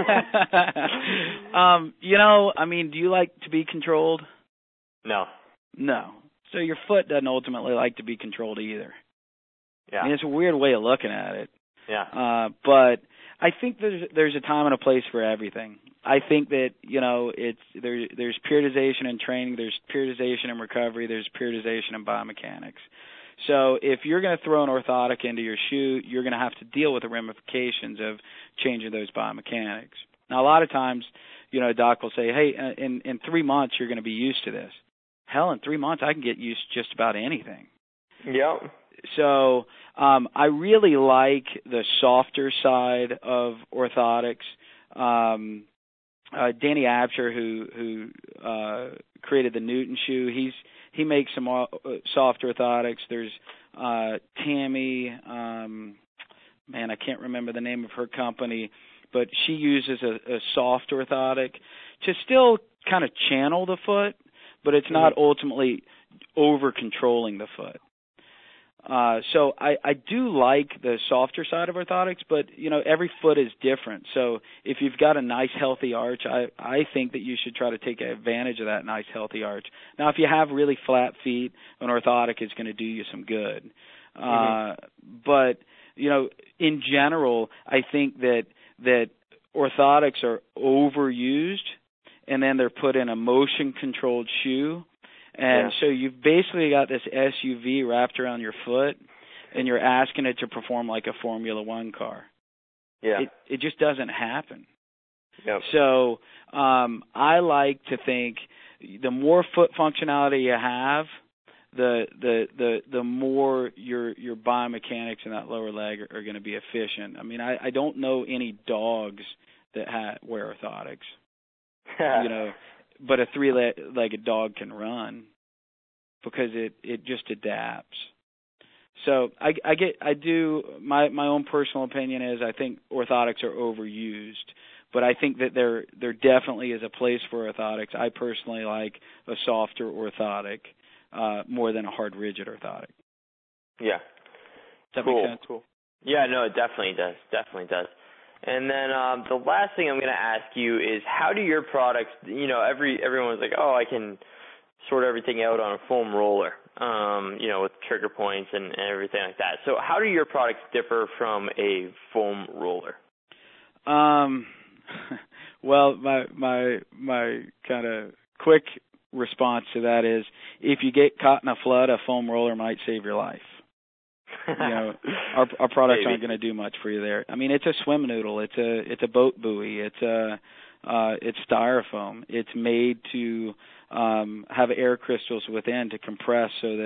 um, you know, I mean, do you like to be controlled? No. No. So your foot doesn't ultimately like to be controlled either. Yeah. I mean, it's a weird way of looking at it. Yeah. Uh, but I think there's there's a time and a place for everything. I think that, you know, it's there. There's periodization in training. There's periodization in recovery. There's periodization in biomechanics. So if you're going to throw an orthotic into your shoe, you're going to have to deal with the ramifications of changing those biomechanics. Now, a lot of times, you know, a doc will say, hey, in, in three months, you're going to be used to this. Hell, in three months, I can get used to just about anything. Yep. So um, I really like the softer side of orthotics. Um, uh, Danny Absher, who, who uh, created the Newton shoe, he's He makes some uh, soft orthotics. There's uh, Tammy, um, man, I can't remember the name of her company, but she uses a, a soft orthotic to still kind of channel the foot, but it's not mm-hmm. ultimately over-controlling the foot. Uh, so I, I do like the softer side of orthotics, but, you know, every foot is different. So if you've got a nice, healthy arch, I, I think that you should try to take advantage of that nice, healthy arch. Now, if you have really flat feet, an orthotic is going to do you some good. Mm-hmm. Uh, but, you know, in general, I think that that orthotics are overused, and then they're put in a motion-controlled shoe. And yeah. so you've basically got this S U V wrapped around your foot, and you're asking it to perform like a Formula One car. Yeah. It, it just doesn't happen. Yep. So um, I like to think the more foot functionality you have, the the the the more your your biomechanics in that lower leg are, are going to be efficient. I mean, I, I don't know any dogs that ha- wear orthotics. you know. But a three-legged dog can run because it, it just adapts. So I, I get I do my my own personal opinion is I think orthotics are overused, but I think that there there definitely is a place for orthotics. I personally like a softer orthotic uh, more than a hard rigid orthotic. Yeah. Does that cool. make sense? Cool. Yeah, no, it definitely does. Definitely does. And then um, the last thing I'm going to ask you is, how do your products, you know, every everyone's like, oh, I can sort everything out on a foam roller, um, you know, with trigger points and, and everything like that. So how do your products differ from a foam roller? Um, well, my my my kind of quick response to that is, if you get caught in a flood, a foam roller might save your life. You know, our our products Maybe. aren't going to do much for you there. I mean, it's a swim noodle, it's a it's a boat buoy, it's a uh, it's styrofoam. It's made to um, have air crystals within to compress so that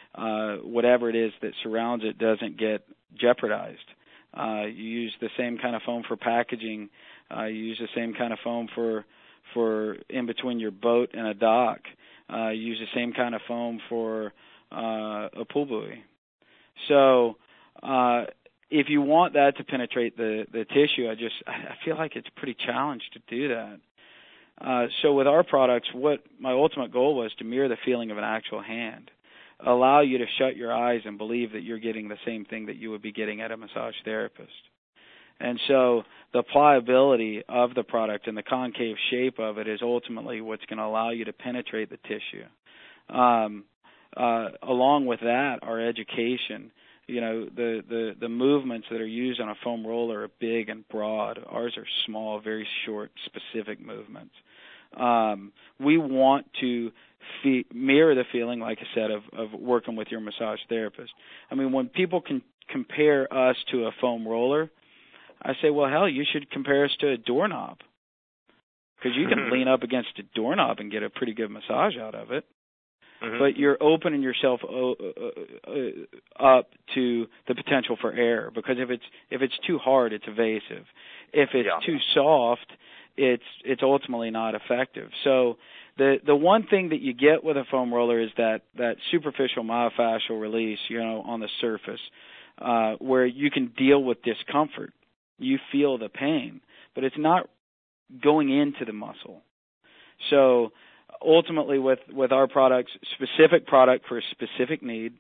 uh, whatever it is that surrounds it doesn't get jeopardized. Uh, you use the same kind of foam for packaging. Uh, you use the same kind of foam for for in between your boat and a dock. Uh, you use the same kind of foam for uh, a pool buoy. So uh, if you want that to penetrate the, the tissue, I just I feel like it's pretty challenged to do that. Uh, so with our products, what my ultimate goal was to mirror the feeling of an actual hand, allow you to shut your eyes and believe that you're getting the same thing that you would be getting at a massage therapist. And so the pliability of the product and the concave shape of it is ultimately what's going to allow you to penetrate the tissue. Um, uh, along with that, our education. You know, the, the, the movements that are used on a foam roller are big and broad. Ours are small, very short, specific movements. Um, we want to fe- mirror the feeling, like I said, of, of working with your massage therapist. I mean, when people can compare us to a foam roller, I say, well, hell, you should compare us to a doorknob, because you can lean up against a doorknob and get a pretty good massage out of it. Mm-hmm. But you're opening yourself uh, uh, up to the potential for error, because if it's if it's too hard, it's evasive. If it's yeah. too soft, it's it's ultimately not effective. So the the one thing that you get with a foam roller is that that superficial myofascial release, you know, on the surface, uh, where you can deal with discomfort. You feel the pain, but it's not going into the muscle. So ultimately, with, with our products, specific product for a specific need,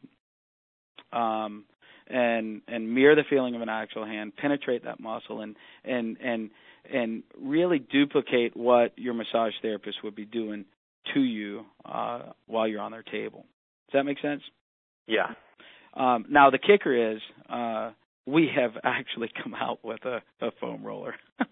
um, and and mirror the feeling of an actual hand, penetrate that muscle, and and and and really duplicate what your massage therapist would be doing to you uh, while you're on their table. Does that make sense? Yeah. Um, now the kicker is, uh, we have actually come out with a, a foam roller.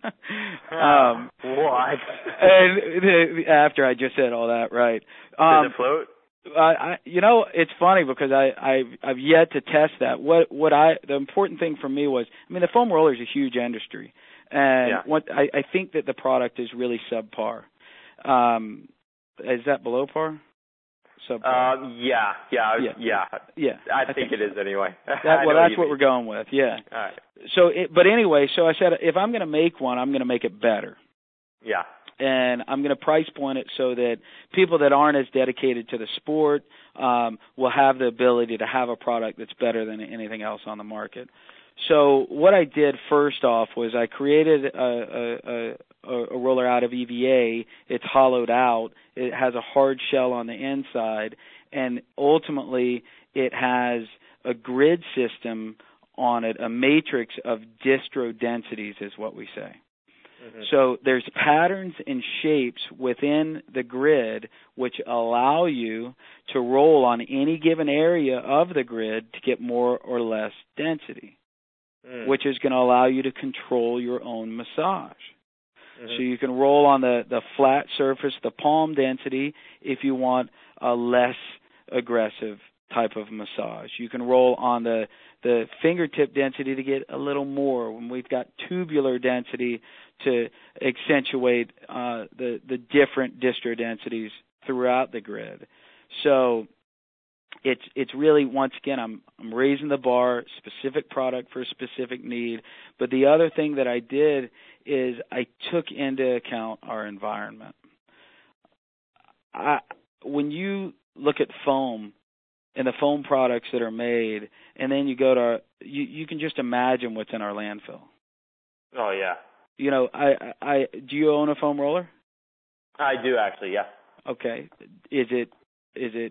um, what? And after I just said all that, right? Um, Does it float? I, I, you know, it's funny because I, I've, I've yet to test that. What, what I, the important thing for me was, I mean, the foam roller is a huge industry, and yeah. what I, I think that the product is really subpar. Um, is that below par? Subpar. Uh, yeah, yeah, yeah, yeah, yeah. I, I think, think it is anyway. That, well, that's what mean. we're going with. Yeah. All right. So, it, but anyway, so I said if I'm going to make one, I'm going to make it better. Yeah. And I'm going to price point it so that people that aren't as dedicated to the sport um, will have the ability to have a product that's better than anything else on the market. So what I did first off was I created a, a, a, a roller out of E V A. It's hollowed out. It has a hard shell on the inside, and ultimately it has a grid system on it, a matrix of distro densities is what we say. Mm-hmm. So there's patterns and shapes within the grid which allow you to roll on any given area of the grid to get more or less density, mm. which is going to allow you to control your own massage. Mm-hmm. So you can roll on the, the flat surface, the palm density, if you want a less aggressive type of massage. You can roll on the, the fingertip density to get a little more. When we've got tubular density to accentuate uh, the, the different distro densities throughout the grid. So it's it's really, once again, I'm I'm raising the bar, specific product for a specific need. But the other thing that I did is I took into account our environment. I, when you look at foam and the foam products that are made, and then you go to our, you, you can just imagine what's in our landfill. Oh, yeah. You know, I, I, do you own a foam roller? I do, actually, yeah. Okay. Is it, is it,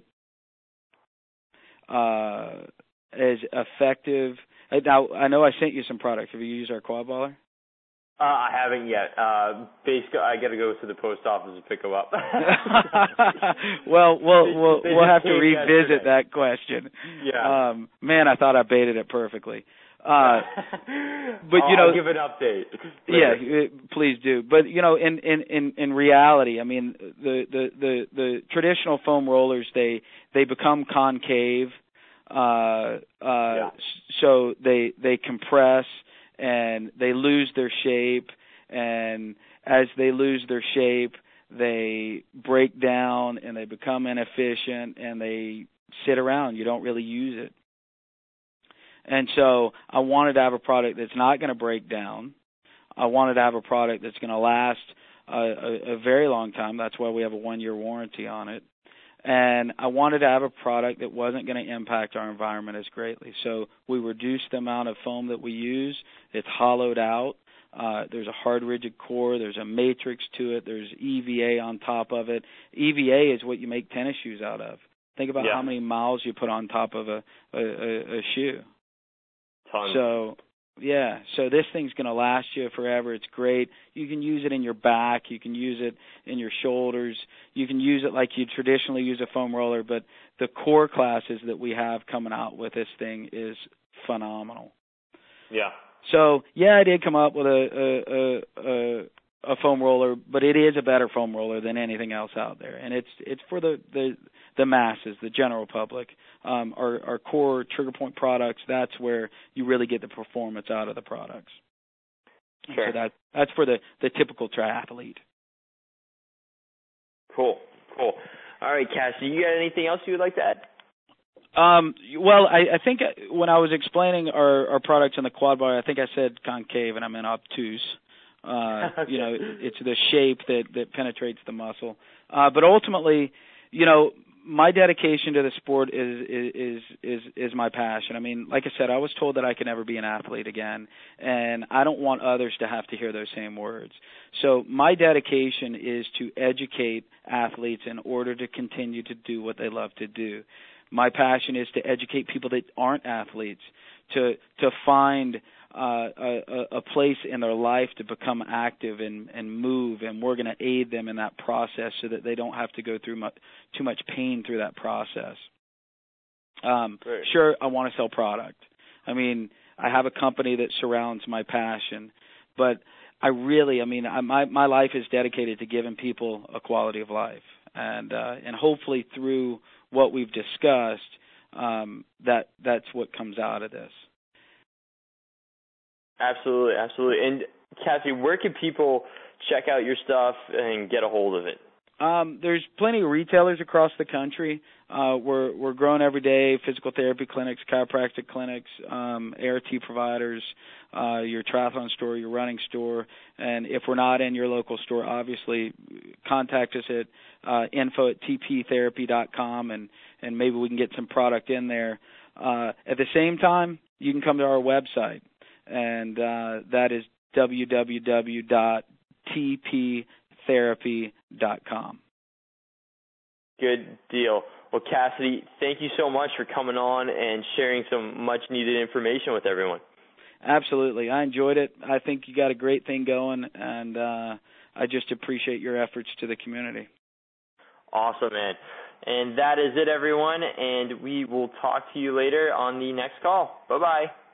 uh, as effective? Now, I know I sent you some products. Have you used our quad baller? Uh, I haven't yet. Uh, basically, I got to go to the post office and pick them up. well, we'll we'll, we'll have to revisit yesterday. that question. Yeah. Um, man, I thought I baited it perfectly. Uh, but you know, I'll give an update. Later. Yeah, please do. But you know, in, in, in, in reality, I mean, the, the, the, the traditional foam rollers, they they become concave, uh, uh, yeah. so they they compress and they lose their shape, and as they lose their shape, they break down and they become inefficient, and they sit around. You don't really use it. And so I wanted to have a product that's not going to break down. I wanted to have a product that's going to last a, a, a very long time. That's why we have a one-year warranty on it. And I wanted to have a product that wasn't going to impact our environment as greatly. So we reduced the amount of foam that we use. It's hollowed out. Uh, there's a hard, rigid core. There's a matrix to it. There's E V A on top of it. E V A is what you make tennis shoes out of. Think about yeah. how many miles you put on top of a, a, a, a shoe. Tons. So, yeah, so this thing's going to last you forever. It's great. You can use it in your back. You can use it in your shoulders. You can use it like you traditionally use a foam roller, but the core classes that we have coming out with this thing is phenomenal. Yeah. So, yeah, I did come up with a, a, a, a foam roller, but it is a better foam roller than anything else out there, and it's it's for the, the, the masses, the general public. Um, our, our core trigger point products, that's where you really get the performance out of the products. Sure. So that that's for the, the typical triathlete. Cool, cool. All right, Cassidy, you got anything else you would like to add? Um, well, I, I think when I was explaining our, our products in the quad bar, I think I said concave, and I meant obtuse. Uh, okay. You know, it's the shape that, that penetrates the muscle. Uh, but ultimately, you know, my dedication to the sport is, is is is my passion. I mean, like I said, I was told that I could never be an athlete again, and I don't want others to have to hear those same words. So my dedication is to educate athletes in order to continue to do what they love to do. My passion is to educate people that aren't athletes to to find uh, a, a place in their life to become active and, and move, and we're going to aid them in that process so that they don't have to go through much, too much pain through that process. Um, sure, I want to sell product. I mean, I have a company that surrounds my passion, but I really, I mean, I, my my life is dedicated to giving people a quality of life, and uh, and hopefully through what we've discussed, um, that that's what comes out of this. Absolutely, absolutely. And Cassie, where can people check out your stuff and get a hold of it? Um, there's plenty of retailers across the country. Uh, we're we're growing every day. Physical therapy clinics, chiropractic clinics, um, A R T providers, uh, your triathlon store, your running store, and if we're not in your local store, obviously contact us at uh, info at t p therapy dot com, and and maybe we can get some product in there. Uh, at the same time, you can come to our website, and uh, that is w w w dot t p therapy dot com. Good deal. Well, Cassidy, thank you so much for coming on and sharing some much-needed information with everyone. Absolutely. I enjoyed it. I think you got a great thing going, and uh, I just appreciate your efforts to the community. Awesome, man. And that is it, everyone, and we will talk to you later on the next call. Bye-bye.